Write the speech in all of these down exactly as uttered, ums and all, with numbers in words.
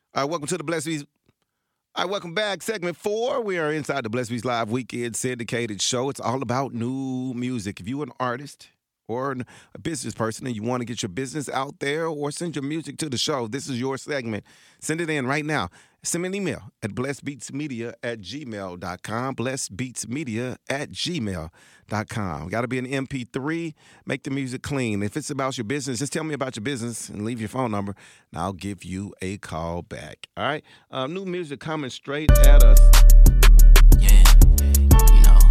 All right, welcome to the Blessed Beats. All right, welcome back. Segment four. We are inside the Blessed Beats Live Weekend syndicated show. It's all about new music. If you're an artist or a business person and you want to get your business out there or send your music to the show, this is your segment. Send it in right now. Send me an email at blessbeatsmedia at gmail dot com, blessbeatsmedia at gmail dot com. Got to be an M P three. Make the music clean. If it's about your business, just tell me about your business and leave your phone number, and I'll give you a call back. All right? Uh, new music coming straight at us. Yeah, you know,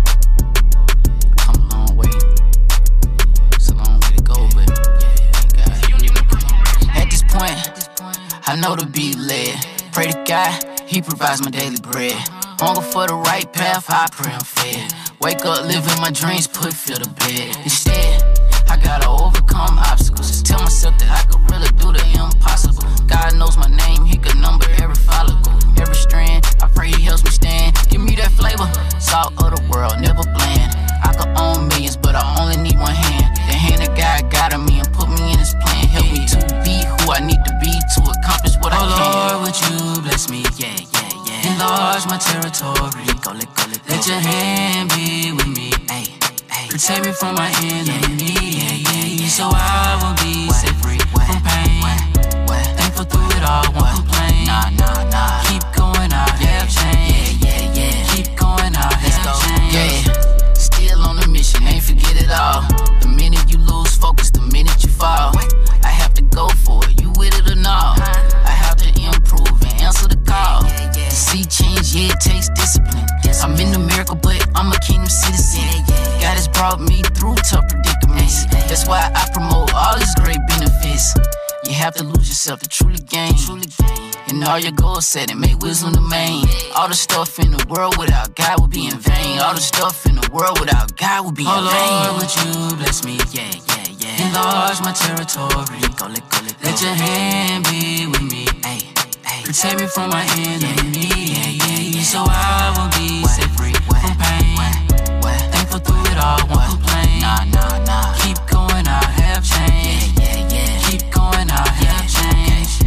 come a long way. It's a long way to go, but God, you never come. At this point, I know to be led. Pray to God, He provides my daily bread. Hunger for the right path, I pray I'm fed. Wake up, living my dreams, put fear to bed. Instead, I gotta overcome obstacles. Just tell myself that I could really do the impossible. God knows my name, He could number every follicle, every strand. I pray He helps me stand. Give me that flavor, salt of the world, never bland. I could own millions, but I only need one hand. The hand of God guided me and put me in His plan. Help me to be who I need to be to accomplish what I can. Oh Lord, would you bless me? Yeah, yeah, yeah. Enlarge my territory. Let go, let go, let go. Let your hand be with me. Ay, ay. Protect me from my enemy. Yeah, yeah, yeah. So I will be set free from pain. Thankful through it all, won't complain. Nah, nah, nah. Keep going, I have changed. Yeah, yeah, yeah. Keep going, I have changed. Yeah. Still on the mission, ain't forget it all. The minute you lose focus, the minute you fall. I have to go for it, you with it or not. I have to improve and answer the call. To see change, yeah, it takes discipline. I'm in America, but I'm a kingdom citizen. God has brought me through tough predicaments. That's why I promote all His great benefits. You have to lose yourself to truly gain. And all your goals set and make wisdom the main. All the stuff in the world without God would be in vain. All the stuff in the world without God would be in vain. Oh Lord, would you bless me? Yeah, yeah, yeah. Enlarge my territory. Let go, let go, let go. Let your hand be with me. Ay, ay. Protect me from my enemy. Yeah, yeah, yeah. So I will be set free from pain. Thankful through it all, won't complain. Nah, nah, nah. Keep going, I have changed. Yeah, yeah, yeah. Keep going, I have changed.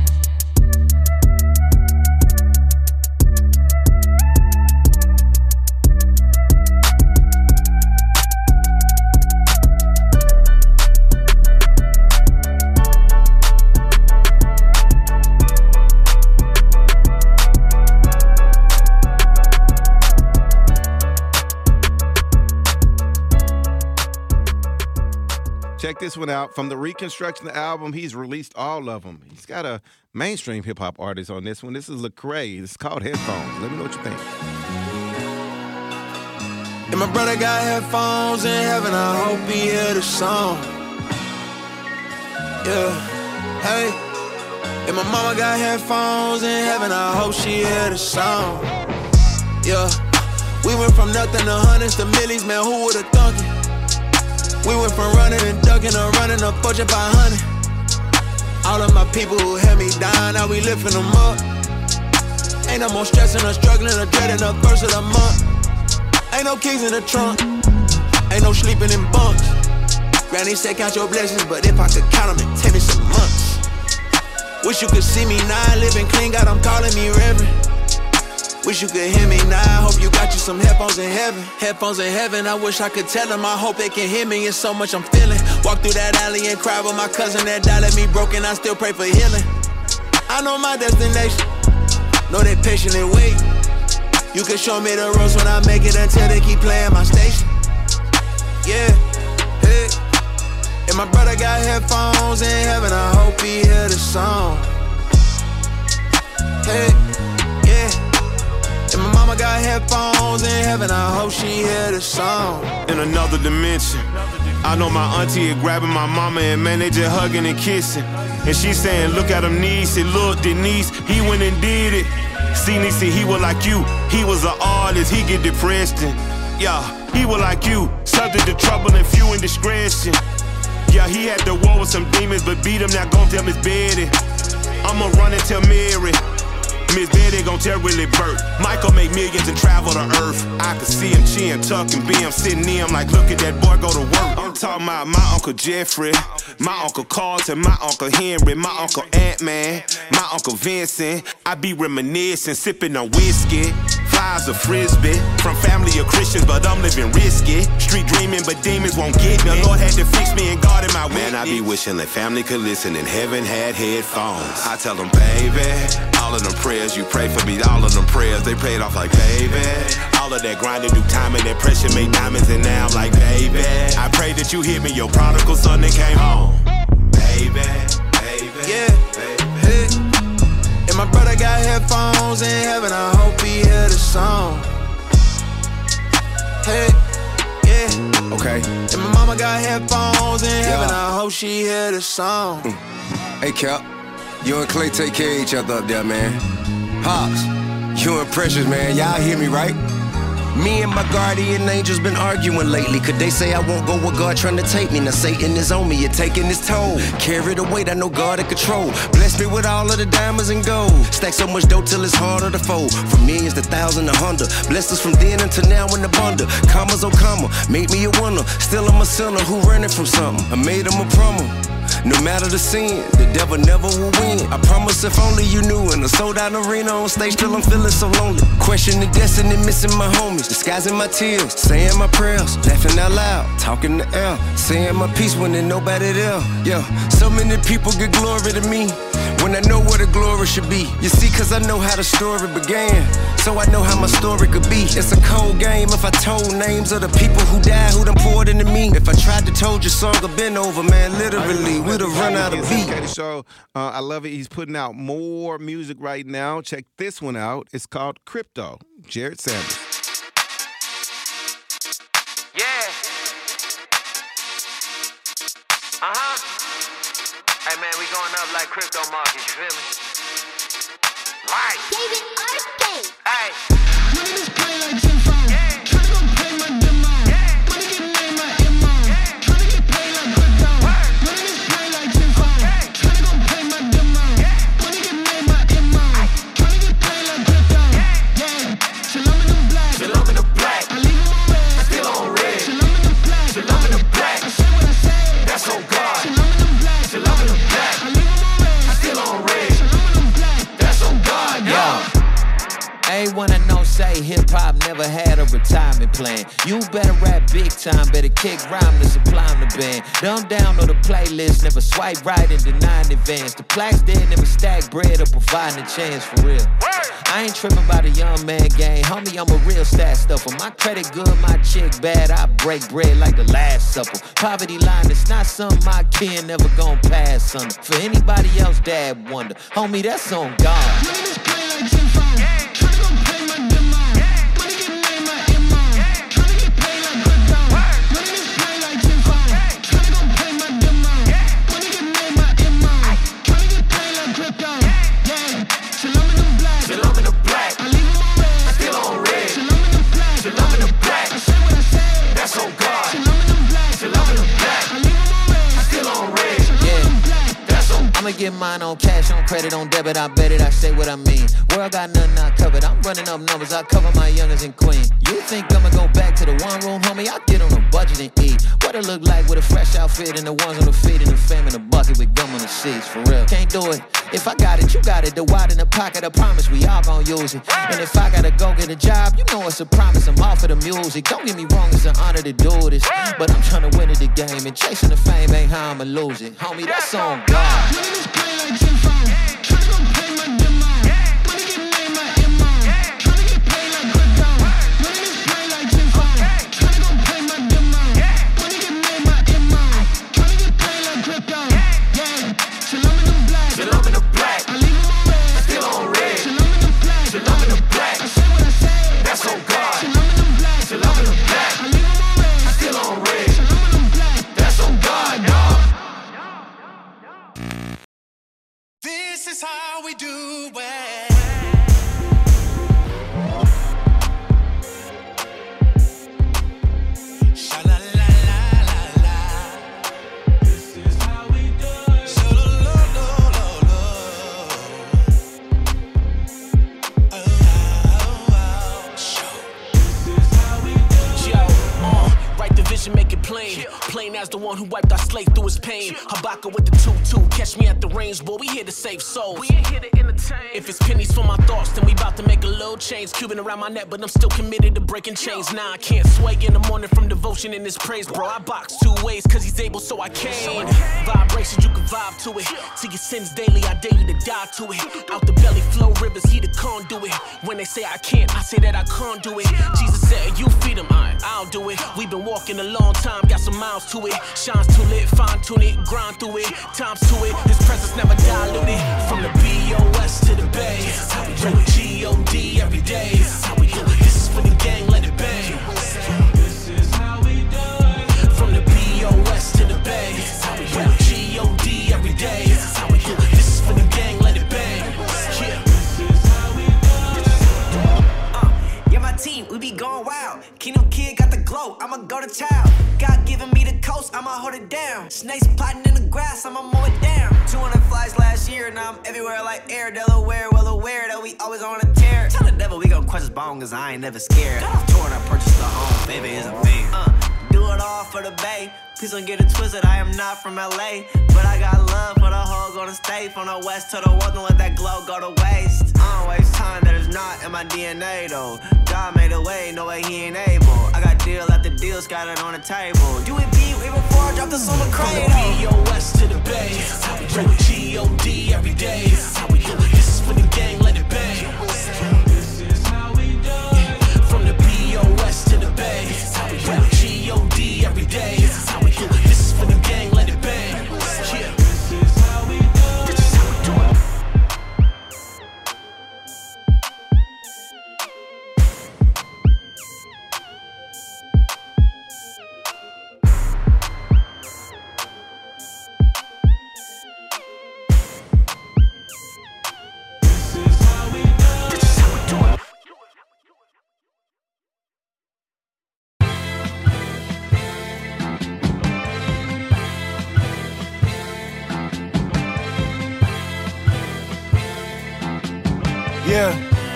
Check this one out. From the Reconstruction album, he's released all of them. He's got a mainstream hip-hop artist on this one. This is Lecrae. It's called Headphones. Let me know what you think. And my brother got headphones in heaven. I hope he hear the song. Yeah, hey. And my mama got headphones in heaven. I hope she hear the song. Yeah, we went from nothing to hundreds to millions. Man, who would've thunk it? We went from running and ducking to running up fortune five hundred. All of my people who held me down, now we lifting them up. Ain't no more stressing or struggling or dreading the first of the month. Ain't no keys in the trunk, ain't no sleeping in bunks. Granny said count your blessings, but if I could count them, it'd take me some months. Wish you could see me now, living clean, God, I'm calling me reverend. Wish you could hear me now, I hope you got you some headphones in heaven. Headphones in heaven, I wish I could tell them, I hope they can hear me, it's so much I'm feeling. Walk through that alley and cry with my cousin that died, let me broken, I still pray for healing. I know my destination, know they patiently wait. You can show me the ropes when I make it until they keep playing my station. Yeah, hey. And my brother got headphones in heaven, I hope he hear the song. Hey, yeah. And my mama got headphones in heaven, I hope she hear the song. In another dimension, I know my auntie is grabbing my mama and man, they just hugging and kissing. And she saying, look at him, niece. Said, look, Denise, he went and did it. See, niece, he was like you. He was an artist, he get depressed and, yeah, he was like you. Subject to trouble and few indiscretion. Yeah, he had to war with some demons, but beat him, now gon' tell Miss Betty. I'ma run and tell Mary. Miss Betty gon' tell Willie Burt. Michael make millions and travel the earth. I could see him chin tucking, be him sitting in him like, look at that boy go to work. Talking about my Uncle Jeffrey, my Uncle Carlton, my Uncle Henry, my Uncle Ant-Man, my Uncle Vincent. I be reminiscing, sipping on whiskey. Flies a frisbee, from family of Christians, but I'm living risky. Street dreaming, but demons won't get me. The Lord had to fix me and guarded my witness. Man, I be wishing that family could listen and heaven had headphones. I tell them, baby, all of them prayers you pray for me, all of them prayers, they paid off like, baby. All of that grinding through time and that pressure made diamonds, and now I'm like, baby, I pray that you hit me, your prodigal son that came home. Baby, baby, yeah, baby. Hey. And my brother got headphones in heaven, I hope he hear the song. Hey, yeah, okay. And my mama got headphones in heaven, yeah. I hope she hear the song. Mm. Hey, Cap, you and Clay take care of each other up there, man. Pops, you and Precious, man, y'all hear me, right? Me and my guardian angels been arguing lately. Could they say I won't go where God trying to take me? Now Satan is on me, you're taking his toll. Carry the weight, I know God in control. Bless me with all of the diamonds and gold. Stack so much dough till it's harder to fold. From millions to thousands to hundred. Blessed us from then until now in the bundle. Commas oh comma, made me a winner. Still I'm a sinner who running from something. I made him a promise. No matter the sin, the devil never will win. I promise if only you knew. In a sold out arena on stage, still I'm feeling so lonely. Questioning destiny, missing my homies. Disguising my tears, saying my prayers. Laughing out loud, talking to air. Saying my peace when there's nobody there. Yeah, so many people get glory to me when I know where the glory should be. You see, cause I know how the story began, so I know how my story could be. It's a cold game if I told names of the people who died, who done poured into me. If I tried to told your song, I've been over, man, literally. We'd have run out of beat. Show, uh, I love it. He's putting out more music right now. Check this one out. It's called Crypto. Jared Sanders. Yeah. Uh-huh. Hey, man, we going up like crypto markets, you feel me? Like. David Arcade. Hey. Money just play like Jim Fong. Yeah. Tryna go pay my demand. Yeah. Money get made my imam. Yeah. Tryna get paid like crypto. Word. Money just play like Jim Fong. Yeah. Tryna go pay my demand. Yeah. Money get made my imam. Tryna get paid like crypto. Yeah. Yeah. Shalom in the black. Shalom in the black. I leave him on red. Still on red. Shalom in the black. Shalom in the black. I say what I say. That's on God. Shalom in the black. Shalom in the black. I leave him on red. Still on red. Shalom in the black. That's on God, yo. Ain't wanna no say hip-hop never had a retirement plan. You better rap big time, better kick rhyme to supply the band. Dumb down on the playlist, never swipe right and deny in advance. The plaques dead, never stack bread or providing a chance for real. I ain't tripping about a young man game, homie, I'm a real stat stuffer. My credit good, my chick bad, I break bread like the Last Supper. Poverty line, it's not something my kid never gon' pass under. For anybody else, dad wonder, homie, that's on God. Money just play like Jim Fong. Tryna go pay my demand. Money get made my imam. Tryna get paid like crypto. Money just play like Jim Fong. Tryna go pay my demand. Money get made my imam. Tryna get paid like crypto. Yeah. Shalom in the black. Shalom in the black. I leave him on red. Still on red. Shalom in the black. Shalom in the black. I say what I say. That's on God. Shalom in the black. Shalom in the black. I leave him on red. Still on red. Yeah. That's on I'ma get mine on cash, on credit, on debit, I bet it, I say what I mean. World got nothing I covered, I'm running up numbers, I cover my youngers and queen. You think I'ma go back to the one room, homie? I get on a budget and eat. What it look like with a fresh outfit and the ones on the feet and the fam in a bucket with gum on the seats, for real. Can't do it. If I got it, you got it. The wide in the pocket, I promise we all gon' use it. And if I gotta go get a job, you know it's a promise, I'm off of the music. Don't get me wrong, it's an honor to do this. But I'm tryna win at the game, and chasing the fame ain't how I'ma lose it. Homie, that's on God. Money just play like Jim Fong. Tryna go pay my demand. Money get made my imam. Tryna get paid like crypto. Money just play like Jim Fong. Tryna go pay my demand. Money get made my imam. Tryna get paid like crypto. Yeah. Shalom in the black. Shalom in the black. I leave him on red. Still on red. Shalom in the black. Shalom in the black. I say what I say. That's on God. Shalom in the black. Shalom in the black. I leave him on red. Still on red. Shalom in the black. That's on God, dog. This is how we do it. Sha-la-la-la-la-la. This is how we do it. Sha-la-la-la-la-la. Oh, oh, oh. This is how we do it. Yo, uh, write the vision, make it plain. Plain plain as the one who wiped our slate through his pain. Habakkuk with the two-two, catch me at the range, boy, we here to save souls. We ain't here to entertain. If it's pennies for my thoughts, then we about to make a little change. Cuban around my neck, but I'm still committed to breaking chains. Nah, I can't sway in the morning from devotion in this praise, bro. I box two ways, cause he's able, so I can. Vibrations, you can vibe to it. See your sins daily, I dare you to die to it. Out the belly flow rivers, he the conduit. When they say I can't, I say that I can't do it. Jesus said, you feed him, I, I'll do it. We've been walking a long time, got some miles to it. Shines too lit, fine tune it, grind through it. Times to it, his presence never diluted. From the B O S to the Bay, this is how we do it. G O D every day, this is how we do it. This is for the gang, let it bang. This is how we do it. From the B O S to the Bay, this is how we do it. G O D every day, this is how we do it. This is for the gang, let it bang. Yeah. This is how we do it. Uh, yeah, my team, we be going wild. Kingdom Kid got the glow, I'ma go to child. God giving me the coast, I'ma hold it down. Snakes plotting in the grass, I'ma mow it down. two hundred flies last year, now I'm everywhere like air. Delaware, well aware that we always on a tear. Tell the devil we gon' crush his bone, cause I ain't never scared. Got off tour and I purchased the home, baby is a fan. Uh, do it all for the Bay. Please don't get it twisted, I am not from L A. But I got love for the whole Golden State. From the west to the west, don't let that glow go to waste. I don't waste time that is not in my D N A though. God made a way, no way he ain't able. I got deal after deal scattered on the table. Do it be way before I drop this on the crane. From the B O S to the Bay, this is how we do it. G O D every day, this is how we do it. This is for the gang, let it bang. This is how we do it. From the B O S to the Bay, this is how we do it. G O D every day, this is how we do it. This is for the gang, let it bang. Yeah. This is how we do it. This is how we do it. Yeah,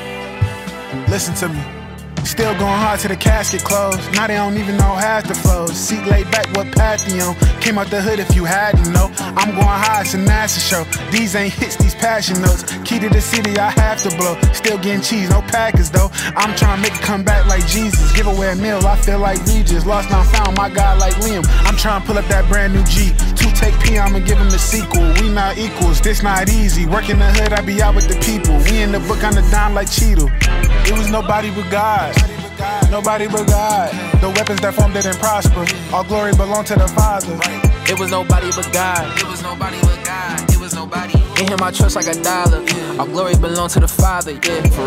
listen to me. Still going hard till the casket closed. Now they don't even know half the flows. Seat laid back, what path you on? Came out the hood if you hadn't know. I'm going high, it's a NASA show. These ain't hits, these passion notes. Key to the city, I have to blow. Still getting cheese, no packers though. I'm trying to make it come back like Jesus. Give away a meal, I feel like Regis. Lost, now found, my God like Liam. I'm trying to pull up that brand new G. Two take P, I'ma give him the sequel. We not equals, this not easy. Working the hood, I be out with the people. We in the book on the dime like Cheeto. It was nobody but God. Nobody but God. The weapons that formed didn't prosper. All glory belong to the Father. It was nobody but God. It was nobody but God. It was nobody. In him I trust like a dollar. All glory belong to the Father. Yeah, for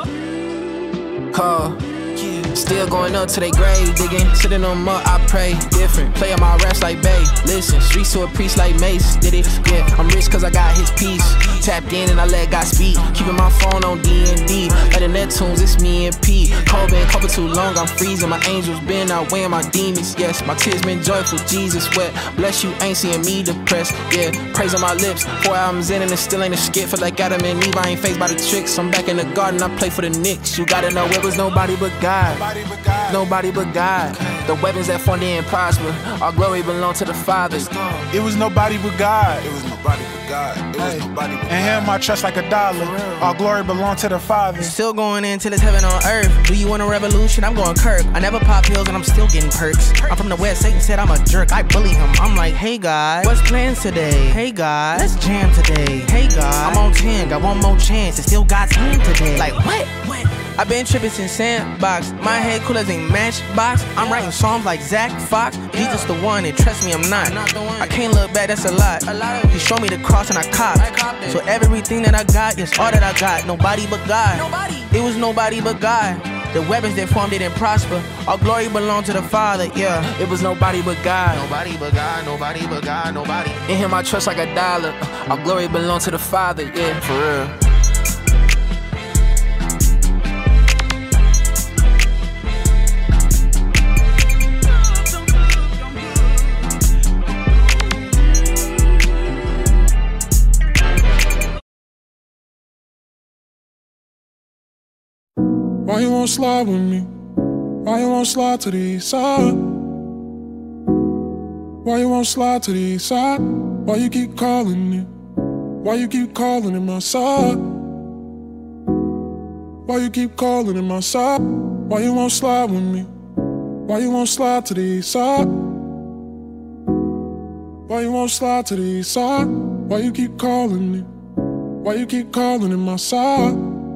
real. Oh. Still going up to they grave, digging, sitting on mud, I pray. Different, play on my raps like Bay. Listen, streets to a priest like Mace. Did it? Yeah, I'm rich cause I got his piece. Tapped in and I let God speak. Keeping my phone on D and D. Letting Neptunes, it's me and P. Cold been covered too long, I'm freezing. My angels been outweighing my demons. Yes, my tears been joyful, Jesus wet. Bless you, ain't seeing me depressed. Yeah, praise on my lips. Four albums in and it still ain't a skit. Feel like Adam and Eve, I ain't phased by the tricks. I'm back in the garden, I play for the Knicks. You gotta know it was nobody but God. Nobody but God. Nobody but God. The weapons that formed didn't prosper. All glory belong to the Father. It was nobody but God. It was nobody but God. It was nobody but God. And him I trust like a dollar. All glory belong to the Father. Still going in till it's heaven on earth. Do you want a revolution? I'm going Kirk. I never pop pills and I'm still getting perks. I'm from the West. Satan said I'm a jerk. I bully him. I'm like, hey God, what's plans today? Hey God, let's jam today. Hey God, I'm on ten. Got one more chance. It's still God's hand today. Like what? What? I've been tripping since Sandbox. My head cool as a matchbox. I'm writing songs like Zach Fox. Jesus the one, and trust me, I'm not. I can't look back, that's a lot. He showed me the cross and I copped. So everything that I got is all that I got. Nobody but God. It was nobody but God. The weapons that formed didn't prosper. All glory belonged to the Father, yeah. It was nobody but God. Nobody but God, nobody but God, nobody. In him I trust like a dollar. All glory belongs to the Father, yeah, for real. Why you won't slide with me? Why you won't slide to the east side? Why you won't slide to the east side? Why you keep calling it? Why you keep calling it my side? Why you keep calling it my side? Why you won't slide with me? Why you won't slide to the east side? Why you won't slide to the east side? Why you keep calling it? Why you keep calling it my side?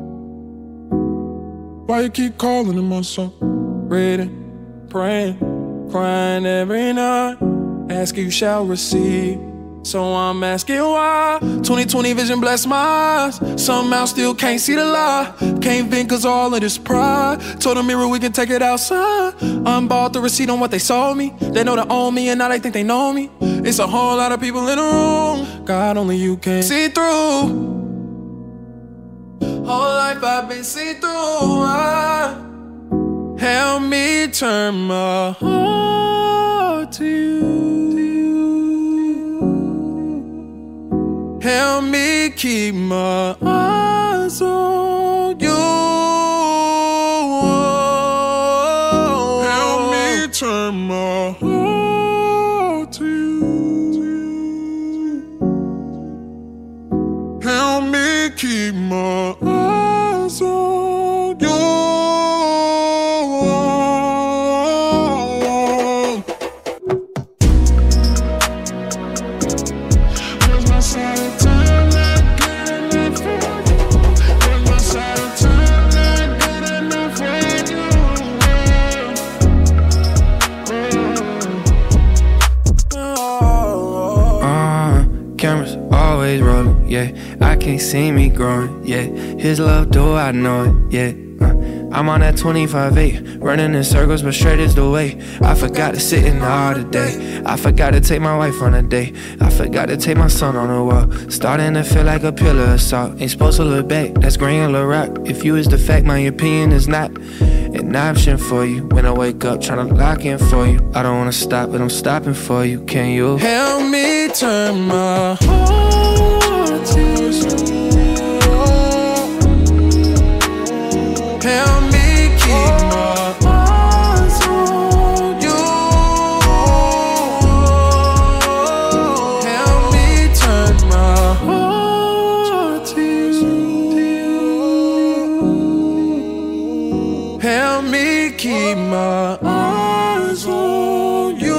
Why you keep calling it my side? Reading, praying, crying every night. Ask you shall receive. So I'm asking why. twenty twenty vision bless my eyes. Somehow still can't see the lie. Can't think cause all of this pride. Told the mirror we can take it outside. Unbought the receipt on what they sold me. They know they own me and now they think they know me. It's a whole lot of people in the room. God only you can see through. Whole life I've been see through. I, help me turn my heart to you. Help me keep my eyes on you. Help me turn my heart to you. Help me keep my eyes on you. Yeah, I can't see me growing, yeah. His love, do I know it, yeah. uh, I'm on that twenty-five eight, running in circles, but straight is the way. I forgot to sit in the all today. I forgot to take my wife on a date. I forgot to take my son on a walk. Starting to feel like a pillar of salt. Ain't supposed to look back, that's granular rock. If you is the fact, my opinion is not an option for you. When I wake up, tryna lock in for you. I don't wanna stop, but I'm stopping for you. Can you help me turn my heart? Help me keep my eyes on you. Help me turn my heart to you. Help me keep my eyes on you.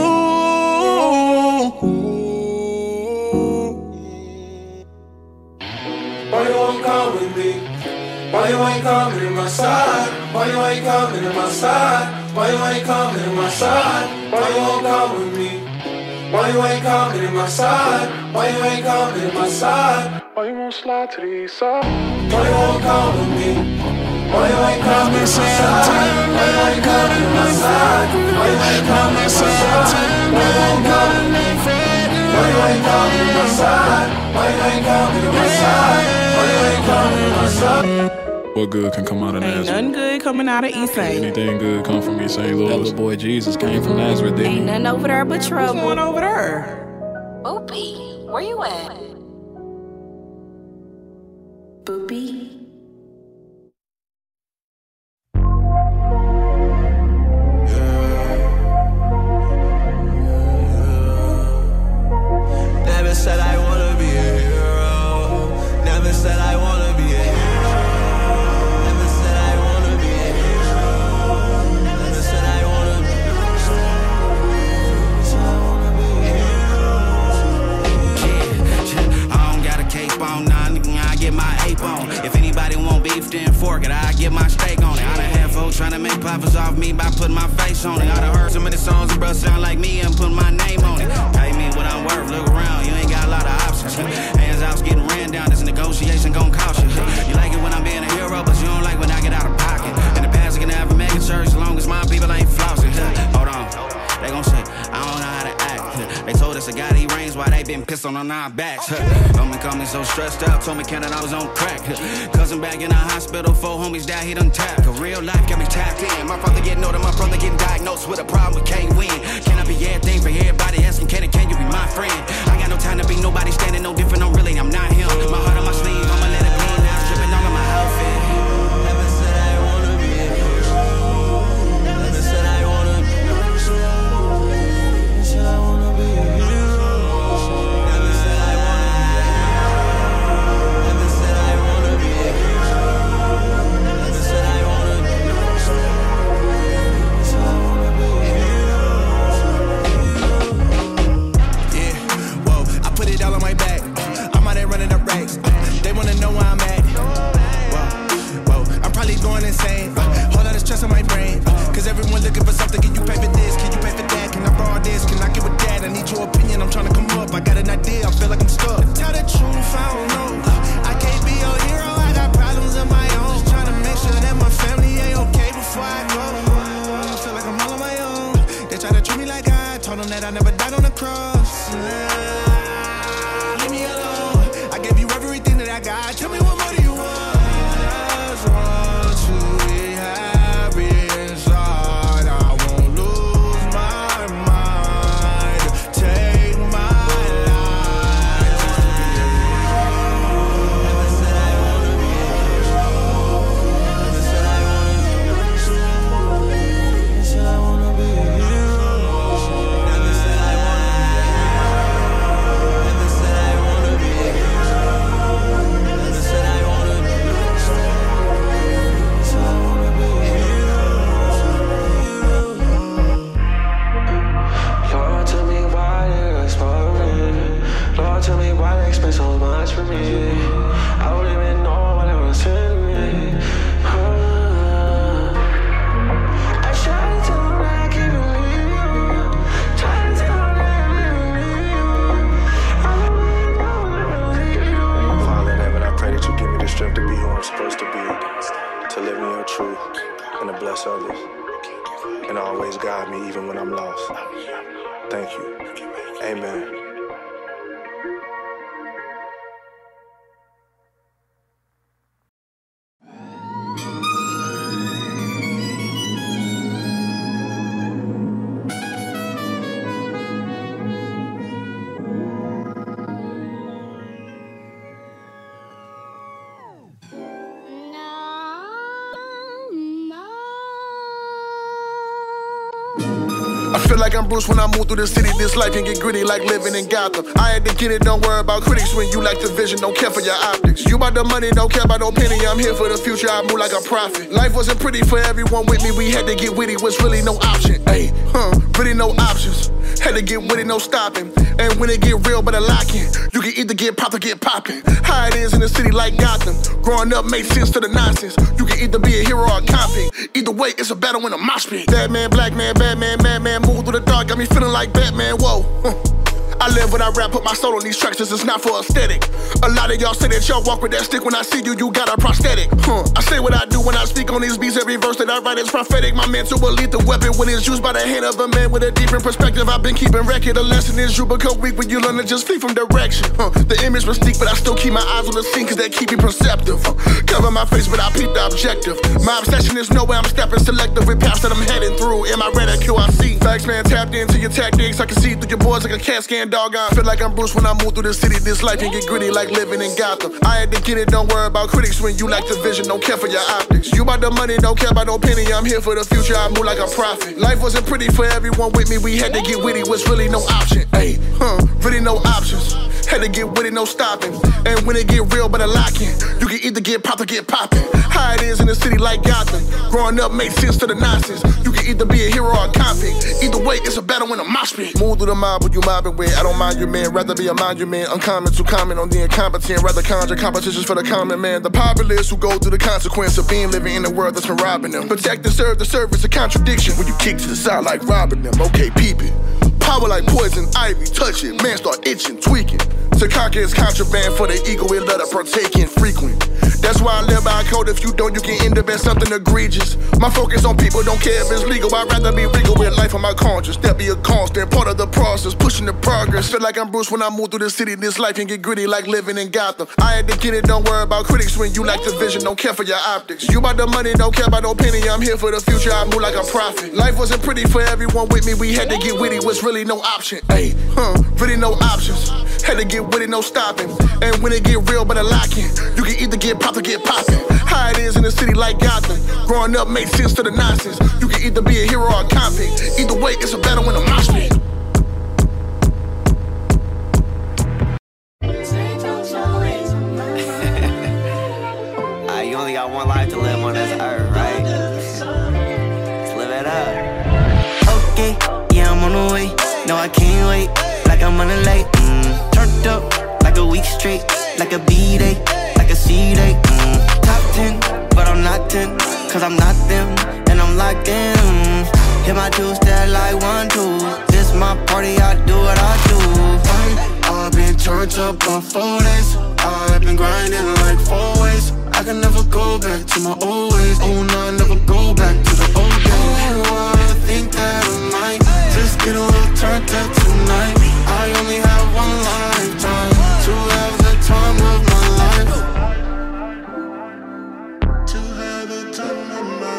Why you won't come with me? Why you ain't coming to my side? Why you ain't coming to my side? Why you ain't coming to my side? Why you won't come with me? Why you ain't coming to my side? Why you ain't coming to my side? Why you won't slide to the east side? Why you won't come with me? Why you ain't coming to my side? Why you ain't coming to my side? Why you ain't coming to my side? Why you ain't coming to my side? Why you ain't coming to my side? Why you ain't coming to my side? Why you ain't coming to my side? What good can come out of Ain't Nazareth? nothing good coming out of East Saint. Anything good come from East Saint Louis. That little boy Jesus came from Nazareth, didn't he? Ain't nothing over there but trouble. What's going over there? Boopy, where you at? Boopy. Never said I wanna be a hero. Never said I wanna be a hero. Never said I wanna be a hero. Never said I wanna be a hero. I don't got a cape on, nah, nigga, I get my ape on. If anybody want beef, then fork it, I get my steak on it. I done had folks trying to make profits off me by putting my face on it. I done heard so many songs and bruh sound like me and put my name on it. Pay me what I'm worth, look around, you ain't got a lot of options. Hands out, getting ran down, this negotiation gon' cost you. You like it when I'm being a hero, but you don't like when I get out of pocket. In the past, I can never make a church as long as my people ain't flossing. Hold on, they gon' say, I don't know how to act. They told us a God he reigns while they been pissed on on our backs. Don't be call me so stressed out, told me Canada I was on crack. Cousin back in the hospital, four homies died, he done tapped. Cause real life got me tapped in. My father getting older, my brother getting diagnosed with a problem, we can't win. Can I be everything for everybody asking, can it, can you be my friend? I got no time to be nobody standing no different, I'm really, I'm not him. My heart on my sleeve, I'ma let it bleed now, stripping all of my outfit. Never said I wanna be a hero. Never said I wanna be a hero. Never said I wanna be a hero. that I never died on the cross. Nah, leave me alone. I gave you everything that I got. Tell me what more do you want? I just want to be happy inside. I won't lose my mind. Take my life just to be alone. Never said I wanna be alone. Never said I wanna be alone. Never said I wanna be alone. Never said I wanna be alone. Never said I wanna be alone. Never said I wanna be alone. Never said I wanna be alone. Lord, tell me why they expose me. Lord, tell me why they expect so much from me. I don't even know what they was telling me. Huh. I try to tell them that I can't believe you. Try to tell them that I really need you. I don't really know what I believe you. Father in heaven, I pray that you give me the strength to be who I'm supposed to be, to live in your truth and to bless others, and always guide me even when I'm lost. Thank you. Amen. I feel like I'm Bruce when I move through the city. This life can get gritty like living in Gotham. I had to get it, don't worry about critics. When you like the vision, don't care for your optics. You about the money, don't care about no penny. I'm here for the future, I move like a prophet. Life wasn't pretty for everyone with me. We had to get witty, was really no option. Hey, huh, really no options. Had to get witty, no stopping. And when it get real, but a locking, you can either get popped or get popping. How it is in the city like Gotham. Growing up made sense to the nonsense. You can either be a hero or a convict. Either way, it's a battle in a mosh pit. Bad man, black man, bad man, mad man, move through the dark, got me feeling like Batman, whoa. Huh. I live what I rap, put my soul on these tracks, this is not for aesthetic. A lot of y'all say that y'all walk with that stick, when I see you, you got a prosthetic. Huh. I say what I do when I speak on these beats, every verse that I write is prophetic. My mental will lethal weapon when it's used by the hand of a man with a deeper perspective. I've been keeping record, the lesson is you become weak when you learn to just flee from direction. Huh. The image mystique, but I still keep my eyes on the scene, cause they keep me perceptive. Huh. Cover my face, but I peep the objective. My obsession is nowhere I'm stepping, selective with paths that I'm heading through. In my ridicule, I see facts, man, tapped into your tactics. I can see through your boards like a CAT scan, dog. I feel like I'm Bruce when I move through the city. This life can get gritty like living in Gotham. I had to get it, don't worry about critics. When you like the vision, don't care for your optics. You about the money, don't care about no penny. I'm here for the future, I move like a prophet. Life wasn't pretty for everyone with me. We had to get witty, was really no option. Hey, huh, really no options. Had to get witty, no stopping. And when it get real, but a locking, you can either get popped or get popping. How it is in the city like Gotham. Growing up made sense to the nonsense. You can either be a hero or a convict. Either way, it's a battle in a mosh pit. Move through the mob, what you mobbing with. I don't mind your man, rather be a monument. Uncommon to comment on the incompetent. Rather conjure competitions for the common man. The populace who go through the consequence of being living in a world that's been robbing them. Protect and serve the service, a contradiction. When you kick to the side like robbing them. Okay, peep it. Power like poison ivy, touch it. Man start itching, tweaking. To conquer is contraband for the ego, it let her partake in frequent. That's why I live by a code. If you don't, you can end up at something egregious. My focus on people, don't care if it's legal. I'd rather be regal with life on my conscience. That be a constant part of the process, pushing the progress. Feel like I'm Bruce when I move through the city. This life can get gritty like living in Gotham. I had to get it, don't worry about critics. When you like the vision, don't care for your optics. You about the money, don't care about no penny. I'm here for the future, I move like a prophet. Life wasn't pretty for everyone with me. We had to get witty, was really no option. Hey, huh, really no options. Had to get with it, no stopping. And when it get real, but a locking, you can either get popped or get popping. How it is in a city like Gotham. Growing up made sense to the nonsense. You can either be a hero or a convict. Either way, it's a battle in a mosh pit. uh, you only got one life to live on this earth, right? Let's live it up. Okay, yeah, I'm on the way. No, I can't wait. Like I'm running late. Mm. Turned up like a week straight. Like a B-day, like a C-day. Mm. Top ten, but I'm not ten. Cause I'm not them, and I'm locked in. Mm. Hit my two-step like one, two. This my party, I do what I do. I've been turned up on four days. I've been grinding like four ways. I can never go back to my old ways. Oh no, I never go back to the old days. Oh, I think that I might just get a little turned up tonight. I only have one lifetime to have the time of my life. To have the time of my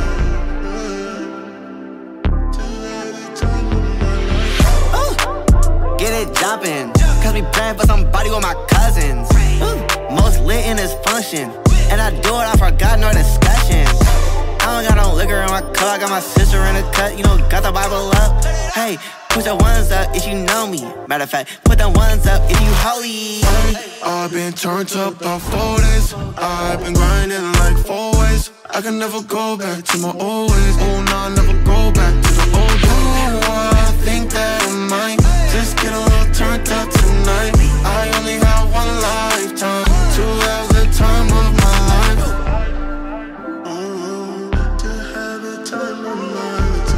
life. To have the time of my life. Get it jumpin', cause we praying for somebody with my cousins. Ooh, most lit in this function, and I do it, I forgot no discussion. I don't got no liquor in my cup, I got my sister in the cut, you know, got the Bible up. Hey, put your ones up if you know me. Matter of fact, put them ones up if you holy. I've been turned up about four days. I've been grinding like four ways. I can never go back to my old ways. Oh, no, I'll never go back to the old days. Oh, I think that I might just get a little turned up tonight. I only have one lifetime to have the time of my life. Oh, to have the time of my life.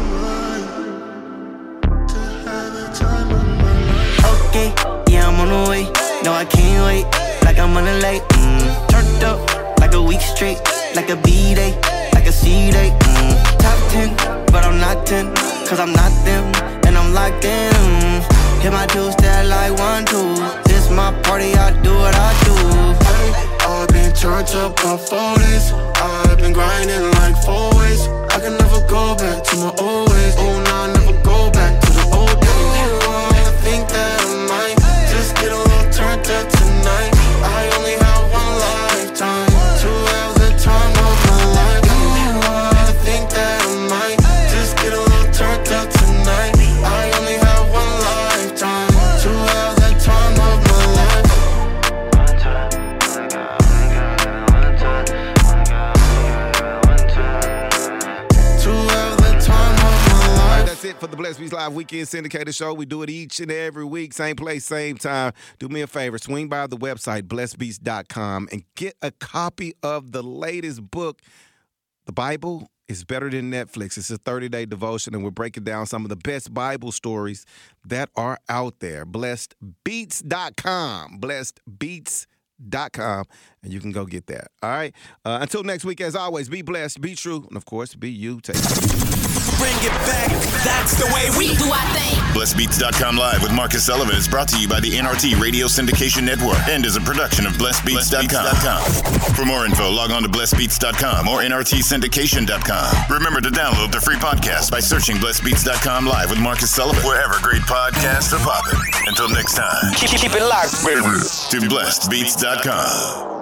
To have the time of my life. Okay, yeah, I'm on the way. No, I can't wait, like I'm running late. Mm. Turned up like a week straight, like a B-day, like a C-day. Mm. Top ten, but I'm not ten, cause I'm not them, and I'm locked in. Mm. Hit my two-step like one, two. This my party, I do what I do. I've been turned up about four days. I've been grinding like four ways. I can never go back to my old ways. Oh, no, I'll never go back to the old days. Oh, I think that I might just get a little turned up tonight. I only have one lifetime to have the time of my life. Oh, I think that I might just get a little turned up tonight. I only have one lifetime to have the time of my life. That's it for the Blessed Beats Live Weekend Syndicated Show. We do it each and every week, same place, same time. Do me a favor, swing by the website, blessed beats dot com, and get a copy of the latest book, The Bible is Better Than Netflix. It's a thirty-day devotion, and we're breaking down some of the best Bible stories that are out there. blessed beats dot com, blessed beats dot com, and you can go get that. All right? Uh, until next week, as always, be blessed, be true, and, of course, be you. Take care. Bring it back. That's the way we do our thing. blessed beats dot com Live with Marcus Sullivan is brought to you by the N R T Radio Syndication Network and is a production of blessed beats dot com. For more info, log on to blessed beats dot com or N R T syndication dot com. Remember to download the free podcast by searching blessed beats dot com Live with Marcus Sullivan wherever great podcasts are popping. Until next time, Keep, keep it locked, baby. To blessed beats dot com.